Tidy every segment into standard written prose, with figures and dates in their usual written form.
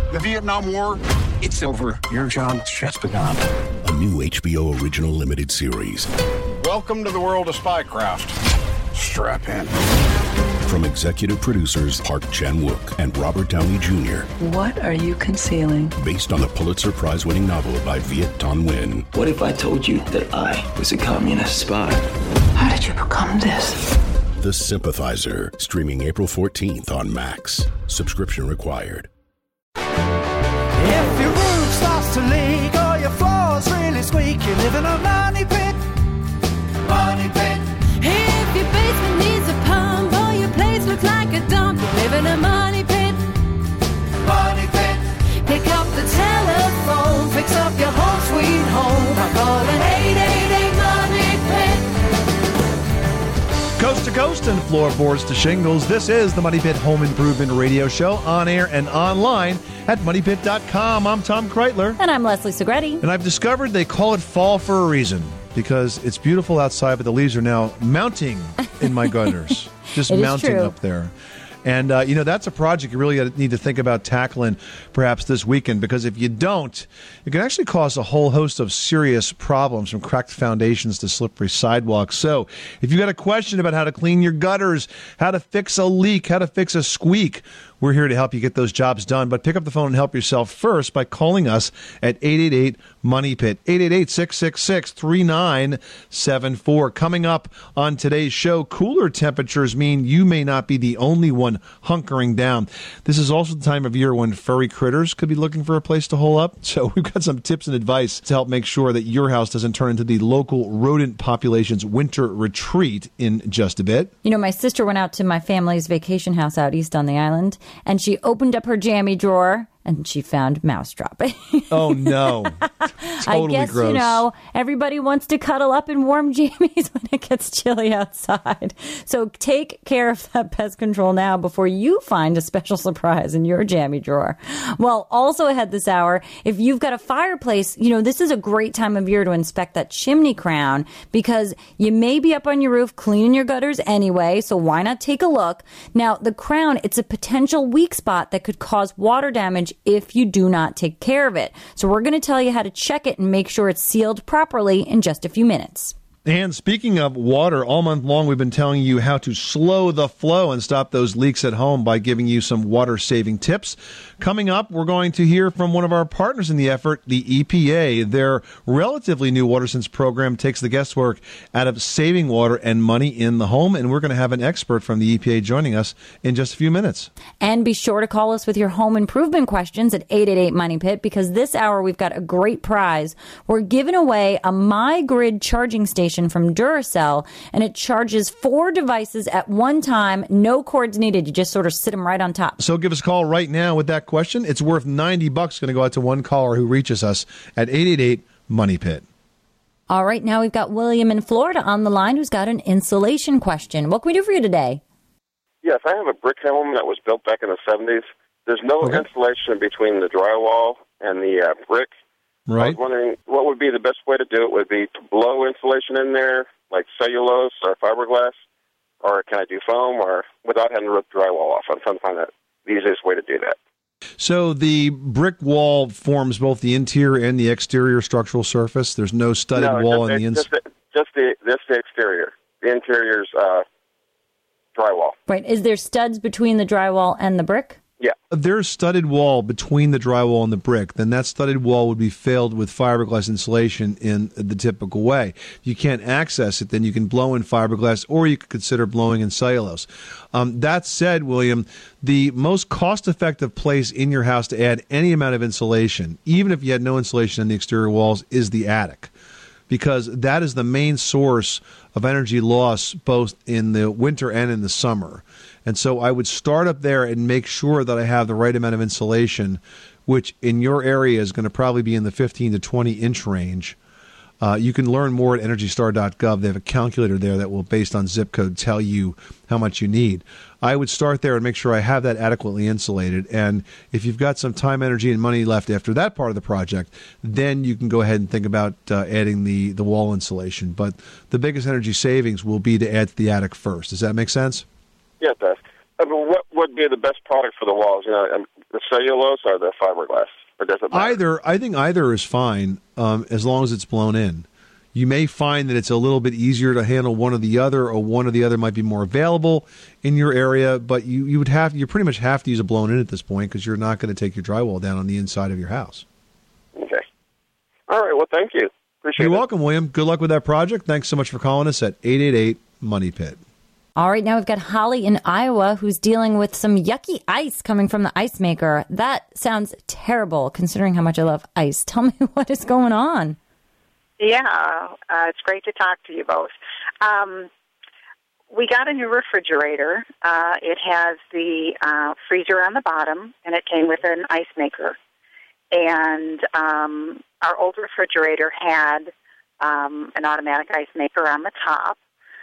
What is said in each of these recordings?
The Vietnam War, it's over. Your job's just begun. A new HBO original limited series. Welcome to the world of spycraft. Strap in. From executive producers Park Chan-wook and Robert Downey Jr. What are you concealing? Based on the Pulitzer Prize-winning novel by Viet Thanh Nguyen. What if I told you that I was a communist spy? How did you become this? The Sympathizer, streaming April 14th on Max. Subscription required. If your roof starts to leak or your floor's really squeak, you live in a money pit. Money pit. If your basement needs a pump or your place looks like a dump, you live in a money pit. Money pit. Pick up the telephone, fix up your home sweet home by calling 888 Money Pit. Coast to coast and floorboards to shingles, this is the Money Pit Home Improvement Radio Show, on air and online at moneypit.com. I'm Tom Kreitler. And I'm Leslie Segretti. And I've discovered they call it fall for a reason, because it's beautiful outside, but the leaves are now mounting in my gutters. Just mounting up there. And, that's a project you really need to think about tackling perhaps this weekend, because if you don't, it can actually cause a whole host of serious problems, from cracked foundations to slippery sidewalks. So if you've got a question about how to clean your gutters, how to fix a leak, how to fix a squeak, we're here to help you get those jobs done. But pick up the phone and help yourself first by calling us at 888-MONEY-PIT, 888-666-3974. Coming up on today's show, cooler temperatures mean you may not be the only one hunkering down. This is also the time of year when furry critters could be looking for a place to hole up. So we've got some tips and advice to help make sure that your house doesn't turn into the local rodent population's winter retreat in just a bit. You know, my sister went out to my family's vacation house out east on the island, and she opened up her jammy drawer, and she found mousetrap. Oh, no. Totally I guess, gross. Everybody wants to cuddle up in warm jammies when it gets chilly outside. So take care of that pest control now before you find a special surprise in your jammy drawer. Well, also ahead this hour, if you've got a fireplace, this is a great time of year to inspect that chimney crown, because you may be up on your roof cleaning your gutters anyway, so why not take a look? Now, the crown, it's a potential weak spot that could cause water damage if you do not take care of it. So we're going to tell you how to check it and make sure it's sealed properly in just a few minutes. And speaking of water, all month long we've been telling you how to slow the flow and stop those leaks at home by giving you some water-saving tips. Coming up, we're going to hear from one of our partners in the effort, the EPA. Their relatively new WaterSense program takes the guesswork out of saving water and money in the home, and we're going to have an expert from the EPA joining us in just a few minutes. And be sure to call us with your home improvement questions at 888-MONEY-PIT, because this hour we've got a great prize. We're giving away a MyGrid charging station from Duracell, and it charges 4 devices at one time. No cords needed. You just sort of sit them right on top. So give us a call right now with that question. It's worth $90. Going to go out to one caller who reaches us at 888-MONEY-PIT. All right, now we've got William in Florida on the line who's got an insulation question. What can we do for you today? Yes, I have a brick home that was built back in the 70s. There's no insulation between the drywall and the brick. Right. I was wondering what would be the best way to do it. Would it be to blow insulation in there, like cellulose or fiberglass? Or can I do foam, or without having to rip drywall off? I'm trying to find the easiest way to do that. So the brick wall forms both the interior and the exterior structural surface? There's no studded wall on the inside? Just the exterior. The interior's drywall. Right. Is there studs between the drywall and the brick? Yeah. If there's studded wall between the drywall and the brick, then that studded wall would be filled with fiberglass insulation in the typical way. If you can't access it, then you can blow in fiberglass, or you could consider blowing in cellulose. That said, William, the most cost-effective place in your house to add any amount of insulation, even if you had no insulation in the exterior walls, is the attic, because that is the main source of energy loss both in the winter and in the summer. And so I would start up there and make sure that I have the right amount of insulation, which in your area is going to probably be in the 15 to 20 inch range. You can learn more at EnergyStar.gov. They have a calculator there that will, based on zip code, tell you how much you need. I would start there and make sure I have that adequately insulated. And if you've got some time, energy, and money left after that part of the project, then you can go ahead and think about adding the wall insulation. But the biggest energy savings will be to add to the attic first. Does that make sense? Yeah, it does. I mean, what would be the best product for the walls? the cellulose or the fiberglass? Or does it matter? I think either is fine as long as it's blown in. You may find that it's a little bit easier to handle one or the other, or one or the other might be more available in your area. But you pretty much have to use a blown in at this point because you're not going to take your drywall down on the inside of your house. Okay. All right. Well, thank you. Appreciate it. You're welcome, William. Good luck with that project. Thanks so much for calling us at 888-MONEY-PIT. All right, now we've got Holly in Iowa who's dealing with some yucky ice coming from the ice maker. That sounds terrible considering how much I love ice. Tell me what is going on. Yeah, it's great to talk to you both. We got a new refrigerator. It has the freezer on the bottom, and it came with an ice maker. And our old refrigerator had an automatic ice maker on the top.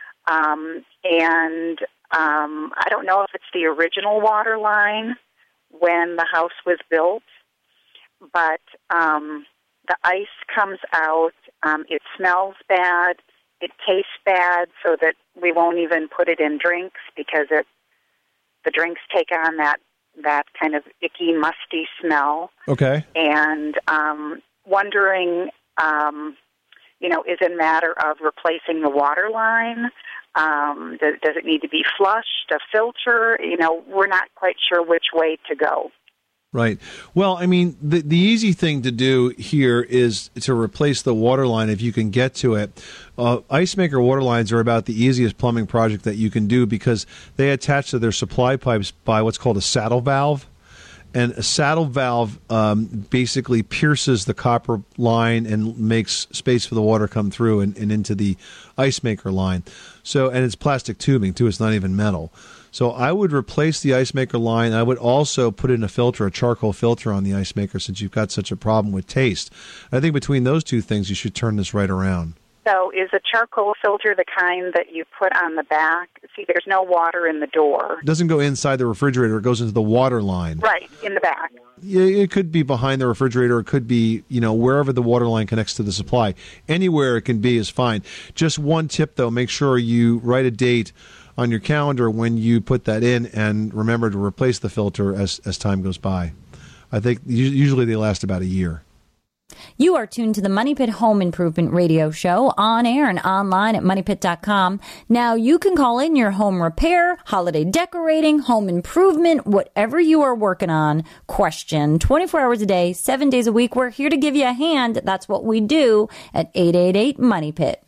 And I don't know if it's the original water line when the house was built, but the ice comes out. It smells bad. It tastes bad, so that we won't even put it in drinks because the drinks take on that kind of icky, musty smell. Okay. And wondering, is it a matter of replacing the water line? Does it need to be flushed, a filter? We're not quite sure which way to go. Right. Well, I mean, the easy thing to do here is to replace the water line if you can get to it. Ice maker water lines are about the easiest plumbing project that you can do because they attach to their supply pipes by what's called a saddle valve. And a saddle valve basically pierces the copper line and makes space for the water come through and into the ice maker line. And it's plastic tubing, too. It's not even metal. So I would replace the ice maker line. I would also put in a filter, a charcoal filter on the ice maker since you've got such a problem with taste. I think between those two things, you should turn this right around. So is a charcoal filter the kind that you put on the back? See, there's no water in the door. It doesn't go inside the refrigerator. It goes into the water line. Right, in the back. Yeah, it could be behind the refrigerator. It could be, wherever the water line connects to the supply. Anywhere it can be is fine. Just one tip, though, make sure you write a date on your calendar when you put that in and remember to replace the filter as time goes by. I think usually they last about a year. You are tuned to the Money Pit Home Improvement Radio Show on air and online at moneypit.com. Now, you can call in your home repair, holiday decorating, home improvement, whatever you are working on, question 24 hours a day, 7 days a week. We're here to give you a hand. That's what we do at 888-MONEY-PIT.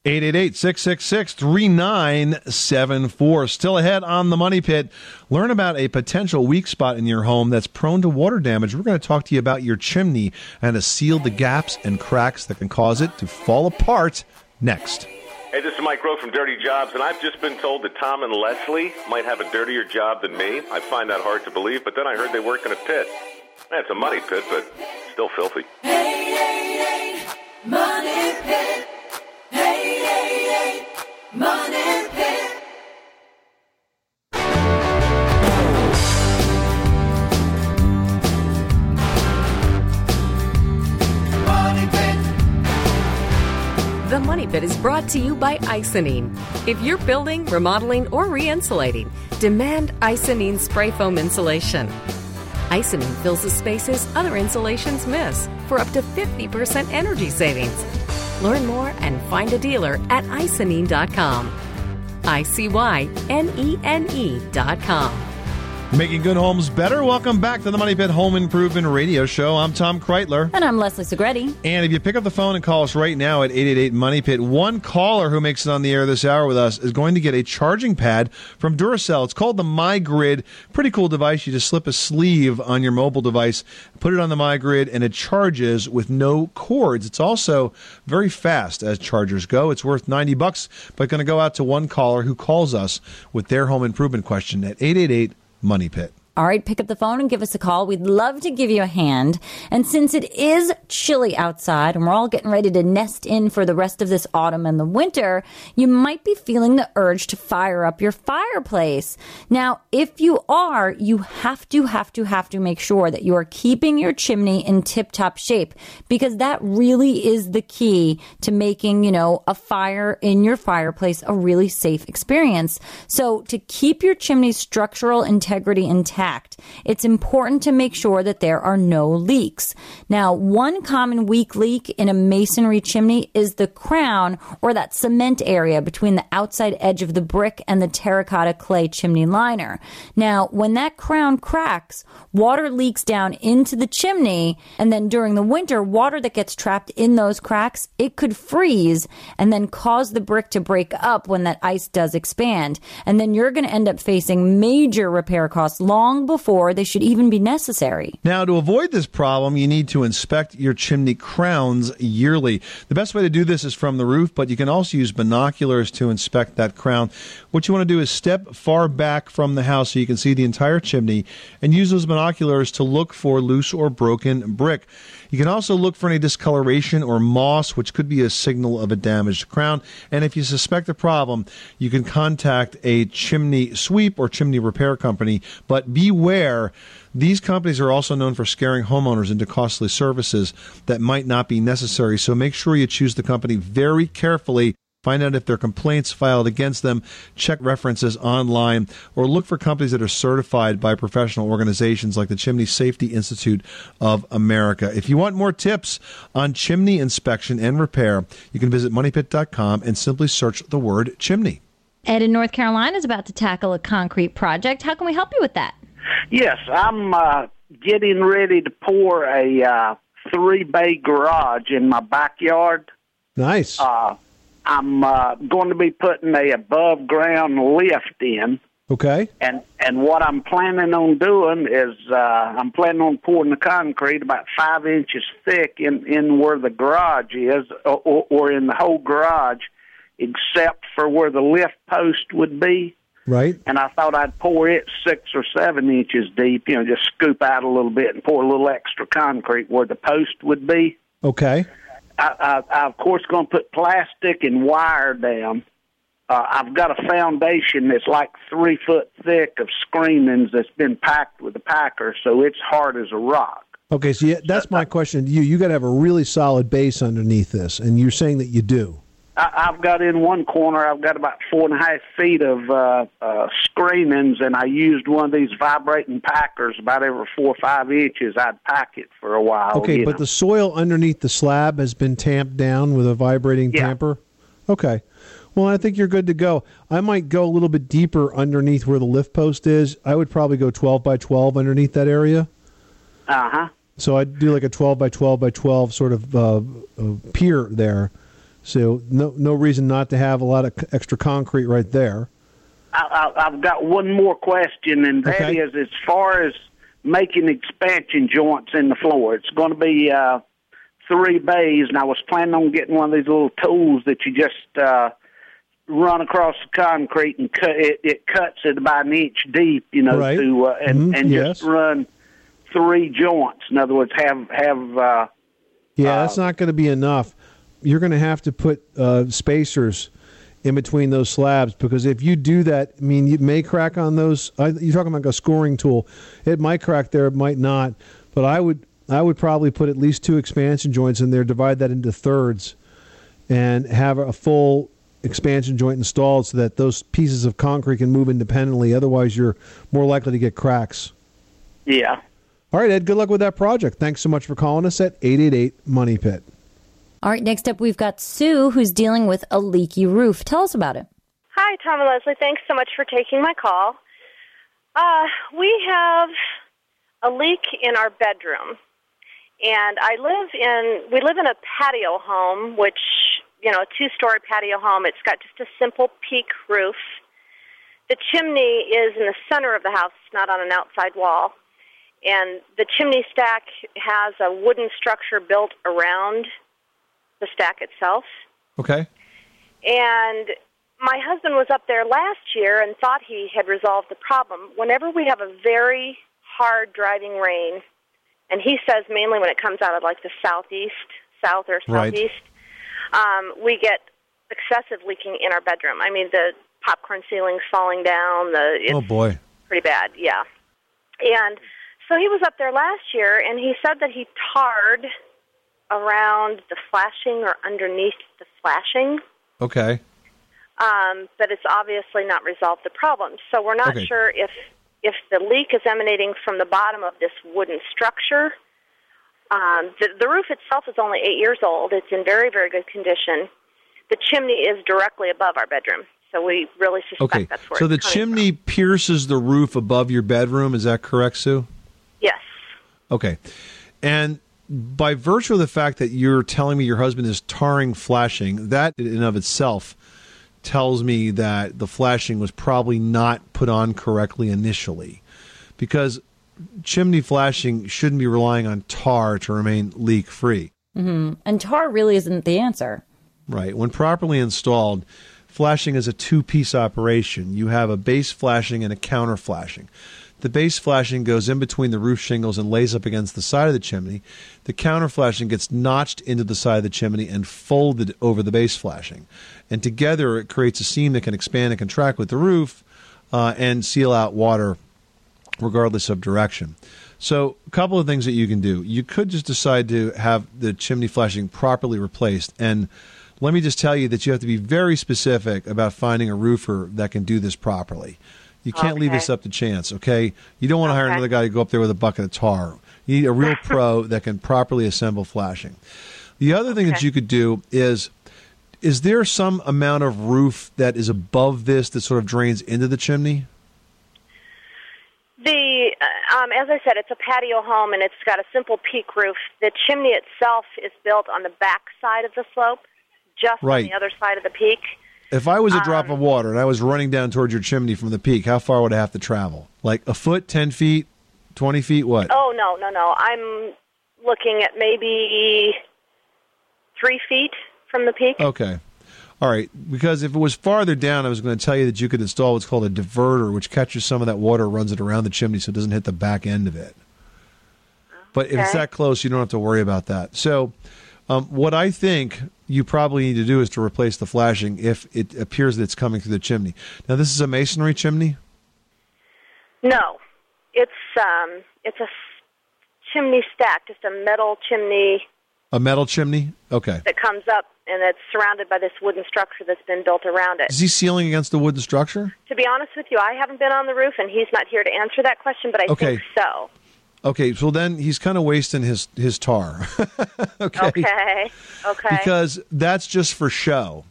888-666-3974. Still ahead on the Money Pit. Learn about a potential weak spot in your home that's prone to water damage. We're going to talk to you about your chimney and to seal the gaps and cracks that can cause it to fall apart next. Hey, this is Mike Rowe from Dirty Jobs, and I've just been told that Tom and Leslie might have a dirtier job than me. I find that hard to believe, but then I heard they work in a pit. It's a money pit, but still filthy. 888 Money Pit. 888 Money Pit. Money Pit. The Money Pit is brought to you by Icynene. If you're building, remodeling, or re-insulating, demand Icynene spray foam insulation. Icynene fills the spaces other insulations miss for up to 50% energy savings. Learn more and find a dealer at Icynene.com. ICYNENE.com. Making good homes better. Welcome back to the Money Pit Home Improvement Radio Show. I'm Tom Kreitler. And I'm Leslie Segretti. And if you pick up the phone and call us right now at 888-MONEY-PIT, one caller who makes it on the air this hour with us is going to get a charging pad from Duracell. It's called the MyGrid. Pretty cool device. You just slip a sleeve on your mobile device, put it on the MyGrid, and it charges with no cords. It's also very fast as chargers go. It's worth $90, but going to go out to one caller who calls us with their home improvement question at 888-MONEY PIT. All right, pick up the phone and give us a call. We'd love to give you a hand. And since it is chilly outside and we're all getting ready to nest in for the rest of this autumn and the winter, you might be feeling the urge to fire up your fireplace. Now, if you are, you have to make sure that you are keeping your chimney in tip-top shape, because that really is the key to making, a fire in your fireplace a really safe experience. So to keep your chimney's structural integrity intact, intact. It's important to make sure that there are no leaks. Now, one common weak leak in a masonry chimney is the crown, or that cement area between the outside edge of the brick and the terracotta clay chimney liner. Now, when that crown cracks, water leaks down into the chimney, and then during the winter, water that gets trapped in those cracks, it could freeze and then cause the brick to break up when that ice does expand. And then you're going to end up facing major repair costs long before they should even be necessary. Now, to avoid this problem, you need to inspect your chimney crowns yearly. The best way to do this is from the roof, but you can also use binoculars to inspect that crown. What you want to do is step far back from the house so you can see the entire chimney and use those binoculars to look for loose or broken brick. You can also look for any discoloration or moss, which could be a signal of a damaged crown. And if you suspect a problem, you can contact a chimney sweep or chimney repair company. But beware, these companies are also known for scaring homeowners into costly services that might not be necessary. So make sure you choose the company very carefully. Find out if there are complaints filed against them, check references online, or look for companies that are certified by professional organizations like the Chimney Safety Institute of America. If you want more tips on chimney inspection and repair, you can visit moneypit.com and simply search the word chimney. Ed in North Carolina is about to tackle a concrete project. How can we help you with that? Yes, I'm getting ready to pour a 3-bay garage in my backyard. Nice. I'm going to be putting a above-ground lift in. Okay. And what I'm planning on doing is I'm planning on pouring the concrete about 5 inches thick in where the garage is, or in the whole garage, except for where the lift post would be. Right. And I thought I'd pour it 6 or 7 inches deep, just scoop out a little bit and pour a little extra concrete where the post would be. Okay. I of course, going to put plastic and wire down. I've got a foundation that's like 3 foot thick of screenings that's been packed with a packer, so it's hard as a rock. Okay, so that's my question to you. You got to have a really solid base underneath this, and you're saying that you do. I've got in one corner, I've got about 4.5 feet of screenings, and I used one of these vibrating packers about every 4 or 5 inches. I'd pack it for a while. Okay, but the soil underneath the slab has been tamped down with a vibrating tamper? Okay. Well, I think you're good to go. I might go a little bit deeper underneath where the lift post is. I would probably go 12 by 12 underneath that area. Uh-huh. So I'd do like a 12 by 12 by 12 sort of pier there. So no reason not to have a lot of extra concrete right there. I've got one more question, and that is as far as making expansion joints in the floor. It's going to be 3 bays, and I was planning on getting one of these little tools that you just run across the concrete and cut it. It cuts it about 1 inch deep, right. Just run 3 joints. In other words, have. That's not going to be enough. You're going to have to put spacers in between those slabs, because if you do that, I mean, you may crack on those. You're talking like a scoring tool. It might crack there, it might not. But I would probably put at least 2 expansion joints in there, divide that into thirds, and have a full expansion joint installed so that those pieces of concrete can move independently. Otherwise, you're more likely to get cracks. Yeah. All right, Ed, good luck with that project. Thanks so much for calling us at 888-MONEY-PIT. All right, next up we've got Sue, who's dealing with a leaky roof. Tell us about it. Hi, Tom and Leslie. Thanks so much for taking my call. We have a leak in our bedroom, and we live in a patio home, which, a 2-story patio home. It's got just a simple peak roof. The chimney is in the center of the house. It's not on an outside wall. And the chimney stack has a wooden structure built around the stack itself. Okay. And my husband was up there last year and thought he had resolved the problem. Whenever we have a very hard driving rain, and he says mainly when it comes out of like the south or southeast, we get excessive leaking in our bedroom. I mean, the popcorn ceiling's falling down. Oh, boy. Pretty bad, yeah. And so he was up there last year, and he said that he tarred around the flashing or underneath the flashing. Okay. But it's obviously not resolved the problem. So we're not sure if if the leak is emanating from the bottom of this wooden structure, the roof itself is only 8 years old. It's in very, very good condition. The chimney is directly above our bedroom, so we really suspect that's where so it's the coming chimney pierces the roof above your bedroom. Is that correct, Sue? Yes. Okay. And by virtue of the fact that you're telling me your husband is tarring flashing, that in and of itself tells me that the flashing was probably not put on correctly initially, because chimney flashing shouldn't be relying on tar to remain leak-free. Mm-hmm. And tar really isn't the answer. Right. When properly installed, flashing is a two-piece operation. You have a base flashing and a counter flashing. The base flashing goes in between the roof shingles and lays up against the side of the chimney. The counter flashing gets notched into the side of the chimney and folded over the base flashing. And together it creates a seam that can expand and contract with the roof and seal out water regardless of direction. So a couple of things that you can do. You could just decide to have the chimney flashing properly replaced. And let me just tell you that you have to be very specific about finding a roofer that can do this properly. You can't leave this up to chance, okay? You don't want to hire another guy to go up there with a bucket of tar. You need a real pro that can properly assemble flashing. The other thing that you could do is there some amount of roof that is above this that sort of drains into the chimney? As I said, it's a patio home, and it's got a simple peak roof. The chimney itself is built on the back side of the slope, just on the other side of the peak. If I was a drop of water and I was running down towards your chimney from the peak, how far would I have to travel? Like a foot, 10 feet, 20 feet, what? Oh, no. I'm looking at maybe 3 feet from the peak. Okay. All right. Because if it was farther down, I was going to tell you that you could install what's called a diverter, which catches some of that water, runs it around the chimney so it doesn't hit the back end of it. But if it's that close, you don't have to worry about that. So what I think you probably need to do is to replace the flashing if it appears that it's coming through the chimney. Now, this is a masonry chimney? No. It's a chimney stack, just a metal chimney. A metal chimney? Okay. That comes up, and it's surrounded by this wooden structure that's been built around it. Is he sealing against the wooden structure? To be honest with you, I haven't been on the roof, and he's not here to answer that question, but I think so. Okay, so then he's kind of wasting his tar. Okay. Because that's just for show.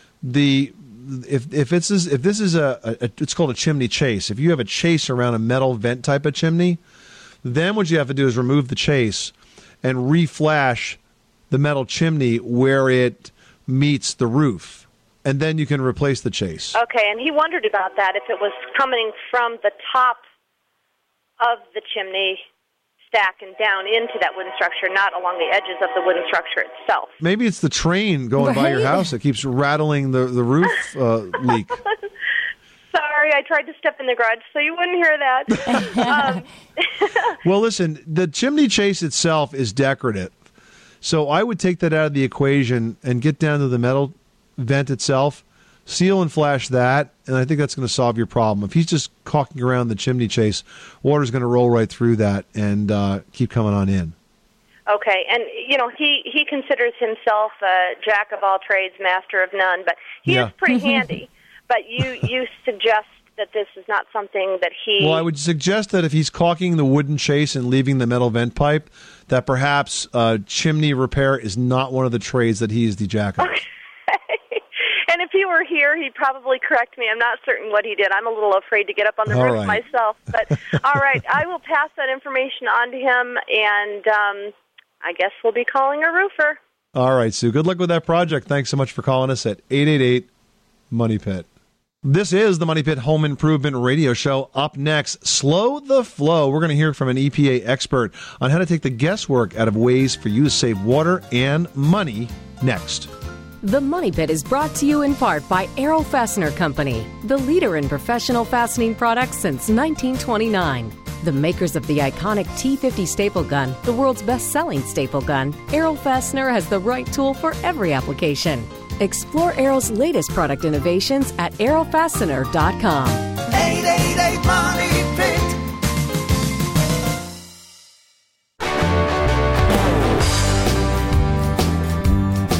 If this is it's called a chimney chase. If you have a chase around a metal vent type of chimney, then what you have to do is remove the chase and reflash the metal chimney where it meets the roof, and then you can replace the chase. Okay, and he wondered about that, if it was coming from the top of the chimney stack and down into that wooden structure, not along the edges of the wooden structure itself. Maybe it's the train going by your house that keeps rattling the roof leak. Sorry, I tried to step in the garage so you wouldn't hear that. Well, listen, the chimney chase itself is decorative. So I would take that out of the equation and get down to the metal vent itself, seal and flash that, and I think that's going to solve your problem. If he's just caulking around the chimney chase, water's going to roll right through that and keep coming on in. Okay, and he considers himself a jack of all trades, master of none, but he is pretty handy. But you suggest that this is not something that he... Well, I would suggest that if he's caulking the wooden chase and leaving the metal vent pipe, that perhaps chimney repair is not one of the trades that he is the jack of. Okay. And if he were here, he'd probably correct me. I'm not certain what he did. I'm a little afraid to get up on the roof myself. But all right, I will pass that information on to him, and I guess we'll be calling a roofer. All right, Sue. Good luck with that project. Thanks so much for calling us at 888-MONEY PIT. This is the Money Pit Home Improvement Radio Show. Up next, Slow the Flow. We're going to hear from an EPA expert on how to take the guesswork out of ways for you to save water and money next. The Money Pit is brought to you in part by Arrow Fastener Company, the leader in professional fastening products since 1929. The makers of the iconic T50 staple gun, the world's best-selling staple gun, Arrow Fastener has the right tool for every application. Explore Arrow's latest product innovations at arrowfastener.com. 888 Money Pit.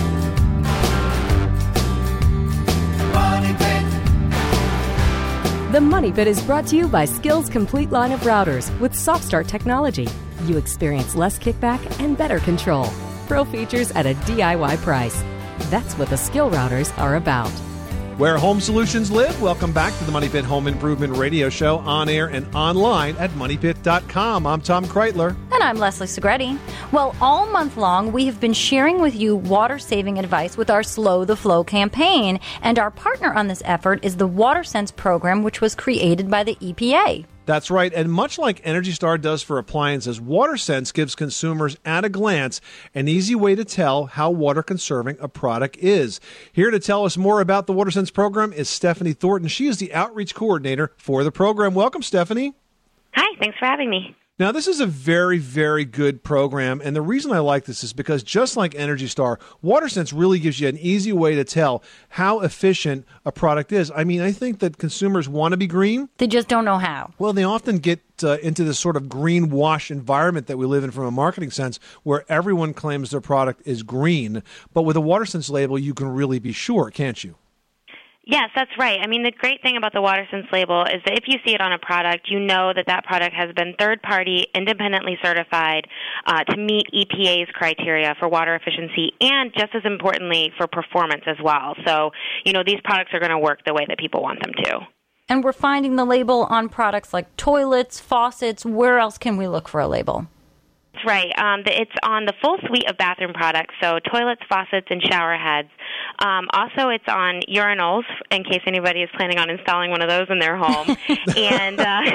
The The Money Pit is brought to you by Skill's complete line of routers with Soft Start technology. You experience less kickback and better control. Pro features at a DIY price. That's what the Skill routers are about. Where home solutions live. Welcome back to the Money Pit Home Improvement Radio Show, on air and online at MoneyPit.com. I'm Tom Kreitler. And I'm Leslie Segretti. Well, all month long, we have been sharing with you water-saving advice with our Slow the Flow campaign. And our partner on this effort is the WaterSense program, which was created by the EPA. That's right, and much like Energy Star does for appliances, WaterSense gives consumers at a glance an easy way to tell how water-conserving a product is. Here to tell us more about the WaterSense program is Stephanie Thornton. She is the outreach coordinator for the program. Welcome, Stephanie. Hi, thanks for having me. Now, this is a very, very good program, and the reason I like this is because just like Energy Star, WaterSense really gives you an easy way to tell how efficient a product is. I mean, I think that consumers want to be green. They just don't know how. Well, they often get into this sort of greenwash environment that we live in from a marketing sense, where everyone claims their product is green. But with a WaterSense label, you can really be sure, can't you? Yes, that's right. I mean, the great thing about the WaterSense label is that if you see it on a product, you know that that product has been third-party, independently certified to meet EPA's criteria for water efficiency and, just as importantly, for performance as well. So, you know, these products are going to work the way that people want them to. And we're finding the label on products like toilets, faucets. Where else can we look for a label? That's right. It's on the full suite of bathroom products, so toilets, faucets, and shower heads. Also, it's on urinals, in case anybody is planning on installing one of those in their home. And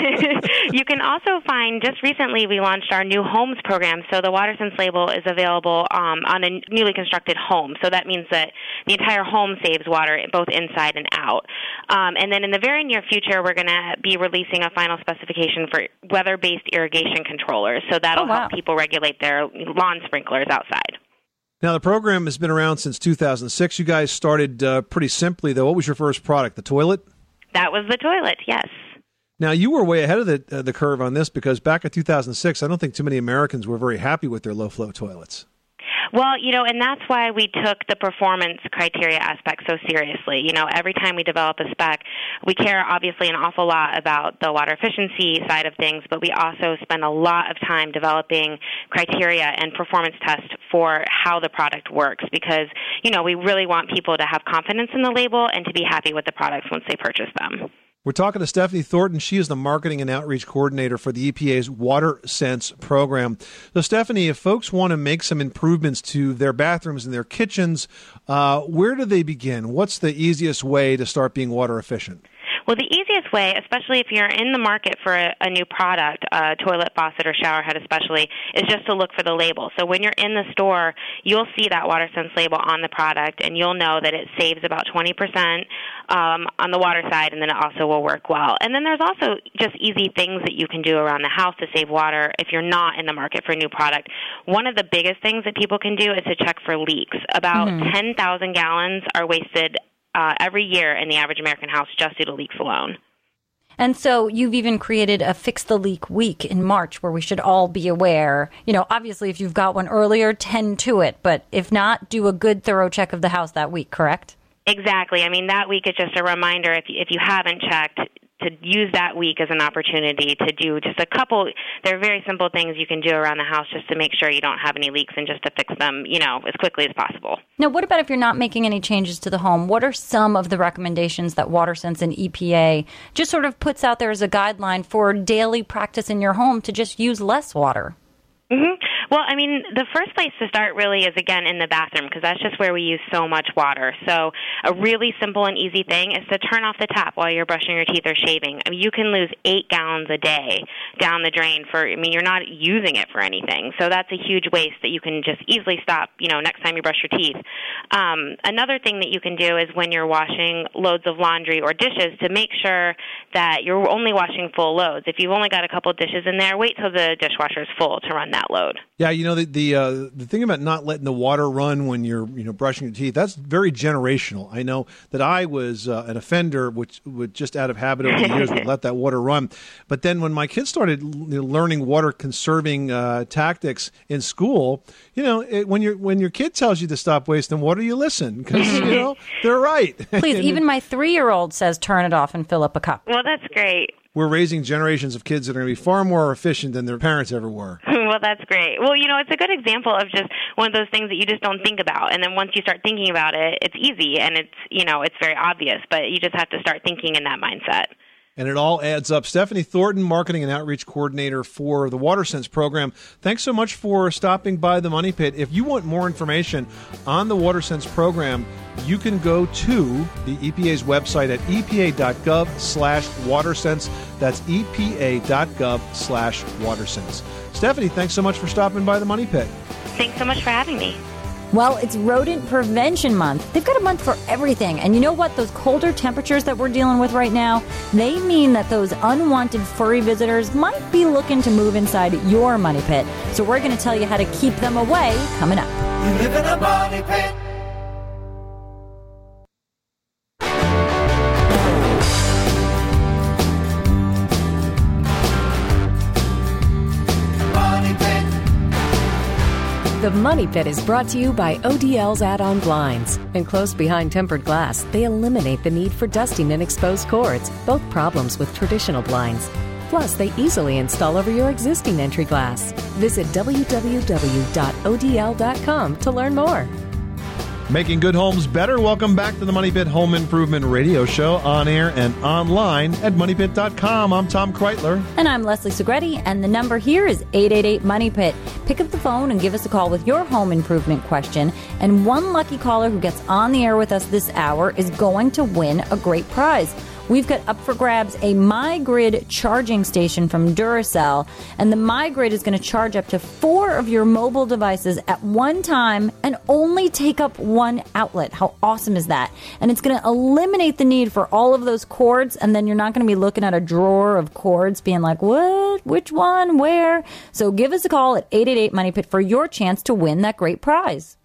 you can also find, just recently we launched our new homes program, so the WaterSense label is available on a newly constructed home. So that means that the entire home saves water both inside and out. And then in the very near future, we're going to be releasing a final specification for weather-based irrigation controllers, so that'll help people regulate their lawn sprinklers outside. Now, the program has been around since 2006. You guys started pretty simply, though. What was your first product, the toilet? That was the toilet, yes. Now, you were way ahead of the curve on this, because back in 2006, I don't think too many Americans were very happy with their low-flow toilets. Well, you know, and that's why we took the performance criteria aspect so seriously. You know, every time we develop a spec, we care obviously an awful lot about the water efficiency side of things, but we also spend a lot of time developing criteria and performance tests for how the product works, because, you know, we really want people to have confidence in the label and to be happy with the products once they purchase them. We're talking to Stephanie Thornton. She is the marketing and outreach coordinator for the EPA's WaterSense program. So, Stephanie, if folks want to make some improvements to their bathrooms and their kitchens, where do they begin? What's the easiest way to start being water efficient? Well, the easiest way, especially if you're in the market for a new product, a toilet, faucet, or shower head especially, is just to look for the label. So when you're in the store, you'll see that WaterSense label on the product, and you'll know that it saves about 20% on the water side, and then it also will work well. And then there's also just easy things that you can do around the house to save water if you're not in the market for a new product. One of the biggest things that people can do is to check for leaks. About 10,000 gallons are wasted every year in the average American house just due to leaks alone. And so you've even created a Fix the Leak week in March where we should all be aware. You know, obviously, if you've got one earlier, tend to it. But if not, do a good, thorough check of the house that week, correct? Exactly. I mean, that week is just a reminder, if you haven't checked, to use that week as an opportunity to do just a couple. There are very simple things you can do around the house just to make sure you don't have any leaks and just to fix them, you know, as quickly as possible. Now, what about if you're not making any changes to the home? What are some of the recommendations that WaterSense and EPA just sort of puts out there as a guideline for daily practice in your home to just use less water? Mm-hmm. Well, I mean, the first place to start really is, again, in the bathroom, because that's just where we use so much water. So a really simple and easy thing is to turn off the tap while you're brushing your teeth or shaving. I mean, you can lose 8 gallons a day down the drain you're not using it for anything. So that's a huge waste that you can just easily stop, you know, next time you brush your teeth. Another thing that you can do is when you're washing loads of laundry or dishes to make sure that you're only washing full loads. If you've only got a couple dishes in there, wait till the dishwasher is full to run that load. Yeah, the thing about not letting the water run when you're brushing your teeth, that's very generational. I know that I was an offender, which would just out of habit over the years would let that water run. But then when my kids started learning water conserving tactics in school, when your kid tells you to stop wasting water, you listen because they're right. Please, even my 3-year-old says turn it off and fill up a cup. Well, that's great. We're raising generations of kids that are going to be far more efficient than their parents ever were. Well, that's great. Well, it's a good example of just one of those things that you just don't think about. And then once you start thinking about it, it's easy and it's very obvious, but you just have to start thinking in that mindset. And it all adds up. Stephanie Thornton, Marketing and Outreach Coordinator for the WaterSense program. Thanks so much for stopping by the Money Pit. If you want more information on the WaterSense program, you can go to the EPA's website at epa.gov/WaterSense. That's epa.gov/WaterSense. Stephanie, thanks so much for stopping by the Money Pit. Thanks so much for having me. Well, it's Rodent Prevention Month. They've got a month for everything. And you know what? Those colder temperatures that we're dealing with right now, they mean that those unwanted furry visitors might be looking to move inside your money pit. So we're going to tell you how to keep them away coming up. You live in a money pit. The Money Pit is brought to you by ODL's add-on blinds. Enclosed behind tempered glass, they eliminate the need for dusting and exposed cords, both problems with traditional blinds. Plus, they easily install over your existing entry glass. Visit www.odl.com to learn more. Making good homes better. Welcome back to the Money Pit Home Improvement Radio Show, on air and online at moneypit.com. I'm Tom Kreitler. And I'm Leslie Segretti, and the number here is 888-MONEY-PIT. Pick up the phone and give us a call with your home improvement question, and one lucky caller who gets on the air with us this hour is going to win a great prize. We've got up for grabs a MyGrid charging station from Duracell, and the MyGrid is going to charge up to 4 of your mobile devices at one time and only take up one outlet. How awesome is that? And it's going to eliminate the need for all of those cords, and then you're not going to be looking at a drawer of cords being like, what? Which one? Where? So give us a call at 888-MONEY-PIT for your chance to win that great prize.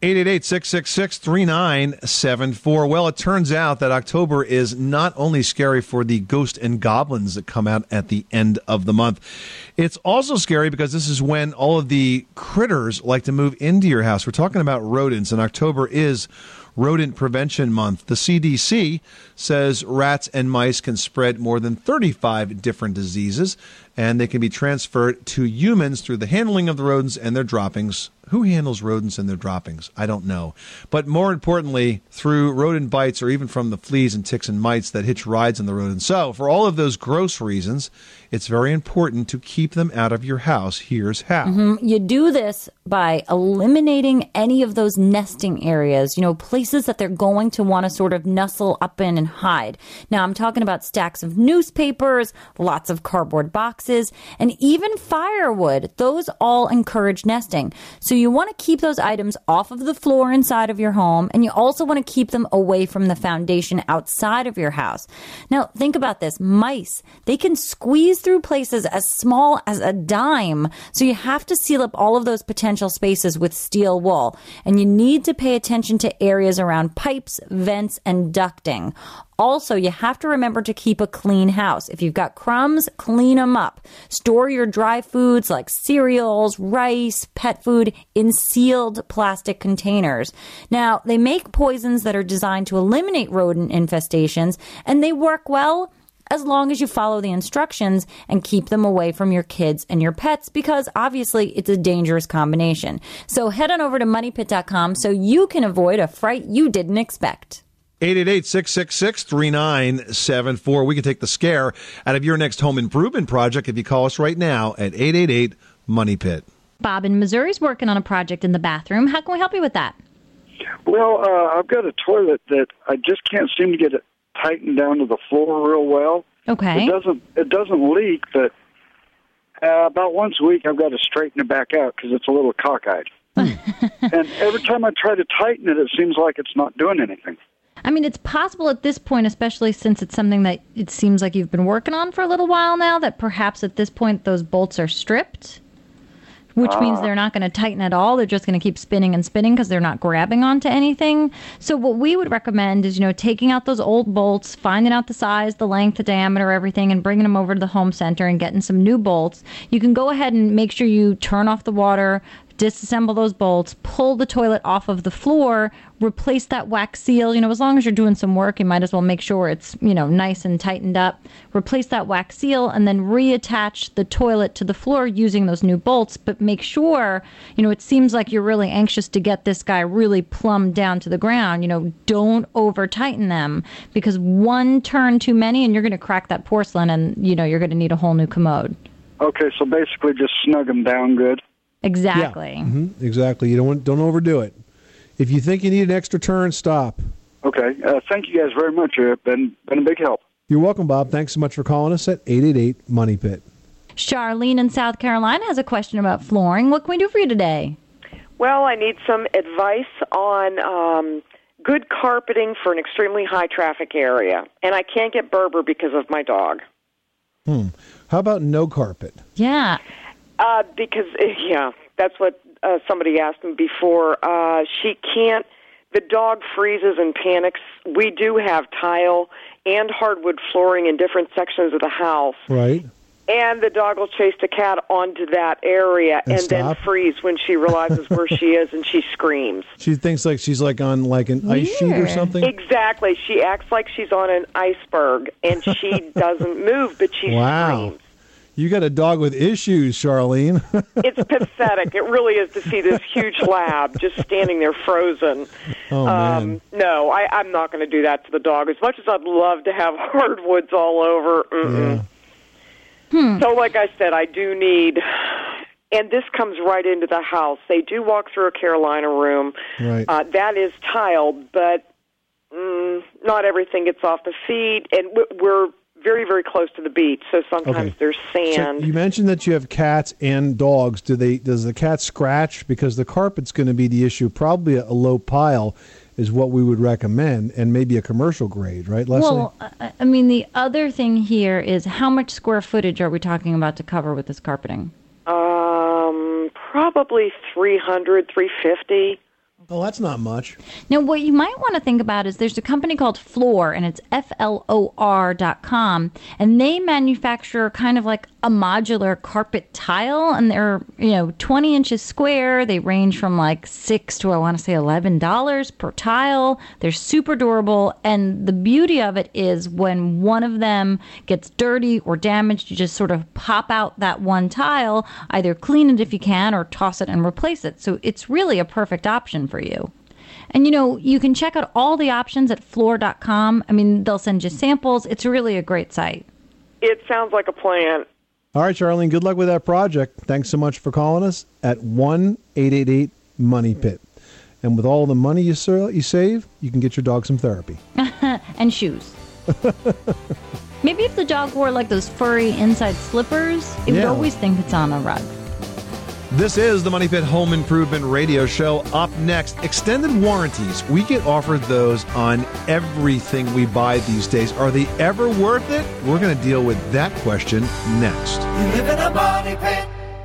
888-666-3974. Well, it turns out that October is not only scary for the ghosts and goblins that come out at the end of the month. It's also scary because this is when all of the critters like to move into your house. We're talking about rodents, and October is Rodent Prevention Month. The CDC says rats and mice can spread more than 35 different diseases, and they can be transferred to humans through the handling of the rodents and their droppings. Who handles rodents and their droppings? I don't know. But more importantly, through rodent bites or even from the fleas and ticks and mites that hitch rides on the rodents. So, for all of those gross reasons, it's very important to keep them out of your house. Here's how. You do this by eliminating any of those nesting areas, places that they're going to want to sort of nestle up in and hide. Now, I'm talking about stacks of newspapers, lots of cardboard boxes, and even firewood. Those all encourage nesting. So you want to keep those items off of the floor inside of your home, and you also want to keep them away from the foundation outside of your house. Now, think about this. Mice, they can squeeze through places as small as a dime. So you have to seal up all of those potential spaces with steel wool. And you need to pay attention to areas around pipes, vents, and ducting. Also, you have to remember to keep a clean house. If you've got crumbs, clean them up. Store your dry foods like cereals, rice, pet food in sealed plastic containers. Now, they make poisons that are designed to eliminate rodent infestations, and they work well as long as you follow the instructions and keep them away from your kids and your pets, because obviously it's a dangerous combination. So head on over to moneypit.com so you can avoid a fright you didn't expect. 888-666-3974. We can take the scare out of your next home improvement project if you call us right now at 888-MONEY-PIT. Bob in Missouri is working on a project in the bathroom. How can we help you with that? Well, I've got a toilet that I just can't seem to get it tightened down to the floor real well. Okay. It doesn't leak, but about once a week I've got to straighten it back out because it's a little cockeyed. And every time I try to tighten it, it seems like it's not doing anything. I mean, it's possible at this point, especially since it's something that it seems like you've been working on for a little while now, that perhaps at this point those bolts are stripped. which means they're not going to tighten at all. They're just going to keep spinning and spinning because they're not grabbing onto anything. So what we would recommend is, taking out those old bolts, finding out the size, the length, the diameter, everything, and bringing them over to the home center and getting some new bolts. You can go ahead and make sure you turn off the water, disassemble those bolts, pull the toilet off of the floor, replace that wax seal. As long as you're doing some work, you might as well make sure it's, nice and tightened up. Replace that wax seal and then reattach the toilet to the floor using those new bolts. But make sure, it seems like you're really anxious to get this guy really plumbed down to the ground. Don't over tighten them, because one turn too many and you're going to crack that porcelain and, you're going to need a whole new commode. Okay, so basically just snug them down good. Exactly. Yeah. Mm-hmm. Exactly. Don't overdo it. If you think you need an extra turn, stop. Okay. Thank you guys very much. You've been a big help. You're welcome, Bob. Thanks so much for calling us at 888-MONEY-PIT. Charlene in South Carolina has a question about flooring. What can we do for you today? Well, I need some advice on good carpeting for an extremely high traffic area. And I can't get Berber because of my dog. How about no carpet? Yeah. Because, that's what somebody asked me before. She can't, the dog freezes and panics. We do have tile and hardwood flooring in different sections of the house. Right. And the dog will chase the cat onto that area and then freeze when she realizes where she is, and she screams. She thinks like she's like on like an ice sheet or something? Exactly. She acts like she's on an iceberg, and she doesn't move, but she screams. You got a dog with issues, Charlene. It's pathetic. It really is to see this huge lab just standing there frozen. Oh, man. No, I'm not going to do that to the dog. As much as I'd love to have hardwoods all over. So like I said, I do need, and this comes right into the house. They do walk through a Carolina room. Right. That is tiled, but not everything gets off the feet, and we're very, very close to the beach, so sometimes there's sand. So you mentioned that you have cats and dogs. Does the cat scratch? Because the carpet's going to be the issue. Probably a low pile is what we would recommend, and maybe a commercial grade, right, Leslie? Well, I mean, the other thing here is how much square footage are we talking about to cover with this carpeting? Probably 300, 350. Oh, that's not much. Now, what you might want to think about is there's a company called Floor, and it's FLOR.com, and they manufacture kind of like a modular carpet tile, and they're 20 inches square. They range from like $6 to $11 per tile. They're super durable, and the beauty of it is when one of them gets dirty or damaged, you just sort of pop out that one tile, either clean it if you can or toss it and replace it. So it's really a perfect option for you. And, you can check out all the options at floor.com. I mean, they'll send you samples. It's really a great site. It sounds like a plan. All right, Charlene, good luck with that project. Thanks so much for calling us at 1-888-MONEY-PIT. And with all the money you save, you can get your dog some therapy. And shoes. Maybe if the dog wore like those furry inside slippers, it would always think it's on a rug. This is the Money Pit Home Improvement Radio Show. Up next, extended warranties. We get offered those on everything we buy these days. Are they ever worth it? We're going to deal with that question next. You live in a money pit.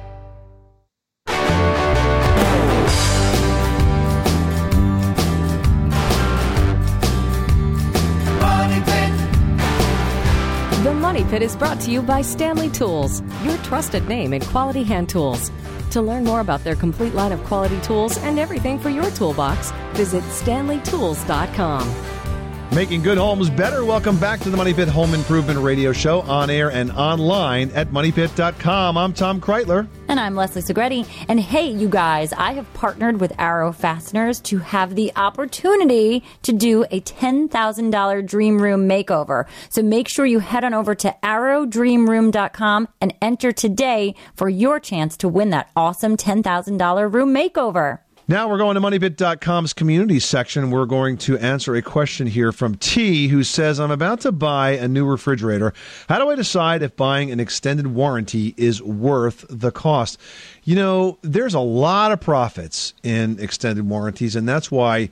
Money Pit. The Money Pit is brought to you by Stanley Tools, your trusted name in quality hand tools. To learn more about their complete line of quality tools and everything for your toolbox, visit StanleyTools.com. Making good homes better. Welcome back to the Money Pit Home Improvement Radio Show, on air and online at MoneyPit.com. I'm Tom Kreitler. And I'm Leslie Segretti. And hey, you guys, I have partnered with Arrow Fasteners to have the opportunity to do a $10,000 dream room makeover. So make sure you head on over to arrowdreamroom.com and enter today for your chance to win that awesome $10,000 room makeover. Now we're going to MoneyPit.com's community section. We're going to answer a question here from T, who says, I'm about to buy a new refrigerator. How do I decide if buying an extended warranty is worth the cost? There's a lot of profits in extended warranties, and that's why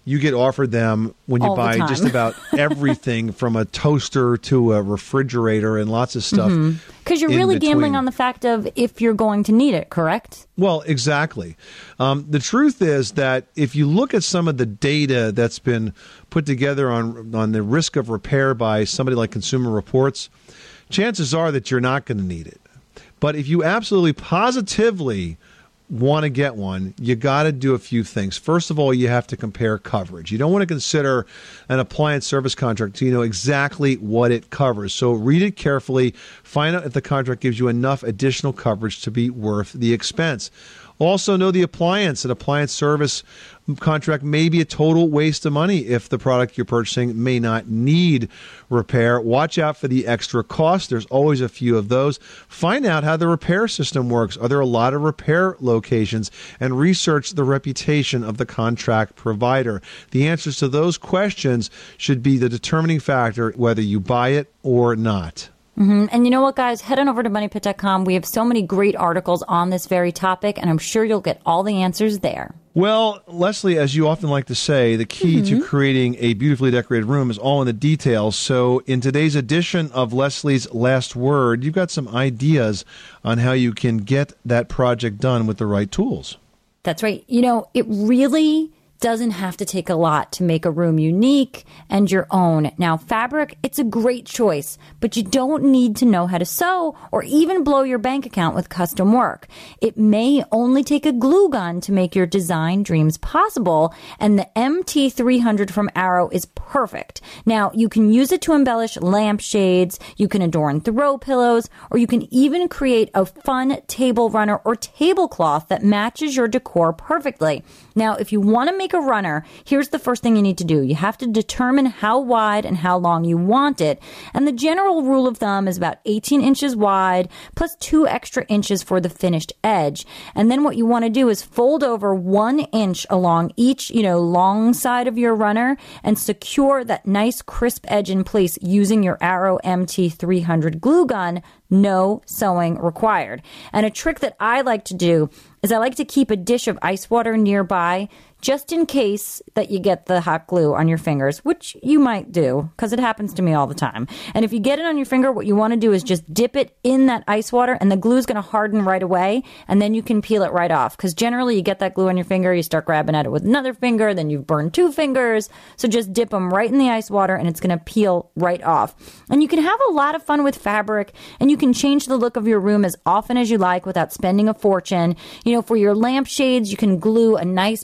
you get offered them when you All the buy time. just about everything from a toaster to a refrigerator and lots of stuff. Because you're in really between. gambling on the fact of if you're going to need it, correct? Well, exactly. The truth is that if you look at some of the data that's been put together on the risk of repair by somebody like Consumer Reports, chances are that you're not going to need it. But if you absolutely positively want to get one, you got to do a few things. First of all, you have to compare coverage. You don't want to consider an appliance service contract until you know exactly what it covers. So read it carefully, find out if the contract gives you enough additional coverage to be worth the expense. Also know the appliance. An appliance service contract may be a total waste of money if the product you're purchasing may not need repair. Watch out for the extra cost. There's always a few of those. Find out how the repair system works. Are there a lot of repair locations? And research the reputation of the contract provider. The answers to those questions should be the determining factor whether you buy it or not. And you know what, guys? Head on over to MoneyPit.com. We have so many great articles on this very topic, and I'm sure you'll get all the answers there. Well, Leslie, as you often like to say, the key to creating a beautifully decorated room is all in the details. So in today's edition of Leslie's Last Word, you've got some ideas on how you can get that project done with the right tools. That's right. You know, it really doesn't have to take a lot to make a room unique and your own. Now, fabric, it's a great choice, but you don't need to know how to sew or even blow your bank account with custom work. It may only take a glue gun to make your design dreams possible, and the MT300 from Arrow is perfect. Now, you can use it to embellish lampshades, you can adorn throw pillows, or you can even create a fun table runner or tablecloth that matches your decor perfectly. Now, if you want to make a runner, here's the first thing you need to do. You have to determine how wide and how long you want it. And the general rule of thumb is about 18 inches wide plus 2 extra inches for the finished edge. And then what you want to do is fold over 1 inch along each, long side of your runner and secure that nice crisp edge in place using your Arrow MT300 glue gun. No sewing required. And a trick that I like to do is I like to keep a dish of ice water nearby just in case that you get the hot glue on your fingers, which you might do because it happens to me all the time. And if you get it on your finger, what you want to do is just dip it in that ice water and the glue is going to harden right away and then you can peel it right off because generally you get that glue on your finger, you start grabbing at it with another finger, then you've burned 2 fingers. So just dip them right in the ice water and it's going to peel right off. And you can have a lot of fun with fabric and you can change the look of your room as often as you like without spending a fortune. For your lampshades, you can glue a nice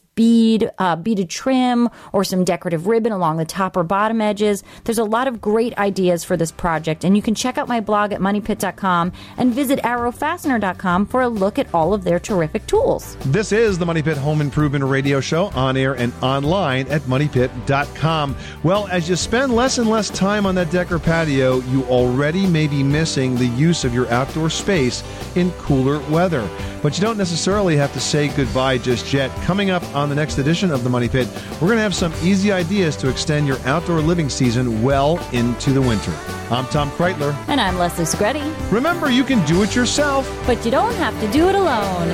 beaded trim or some decorative ribbon along the top or bottom edges. There's a lot of great ideas for this project, and you can check out my blog at moneypit.com and visit arrowfastener.com for a look at all of their terrific tools. This is the Money Pit Home Improvement Radio Show, on air and online at moneypit.com. Well, as you spend less and less time on that deck or patio, you already may be missing the use of your outdoor space in cooler weather. But you don't necessarily have to say goodbye just yet. Coming up on the next edition of the Money Pit, we're going to have some easy ideas to extend your outdoor living season well into the winter. I'm Tom Kreitler. And I'm Leslie Screddy. Remember, you can do it yourself, but you don't have to do it alone.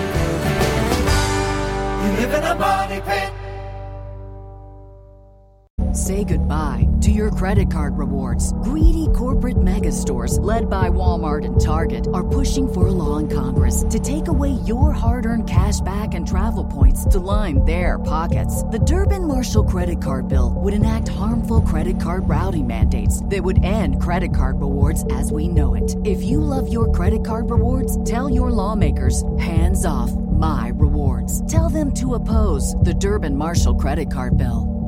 You live in a money pit. Say goodbye to your credit card rewards. Greedy corporate mega stores, led by Walmart and Target, are pushing for a law in Congress to take away your hard-earned cash back and travel points to line their pockets. The Durbin-Marshall credit card bill would enact harmful credit card routing mandates that would end credit card rewards as we know it. If you love your credit card rewards, tell your lawmakers, hands off my rewards. Tell them to oppose the Durbin-Marshall credit card bill.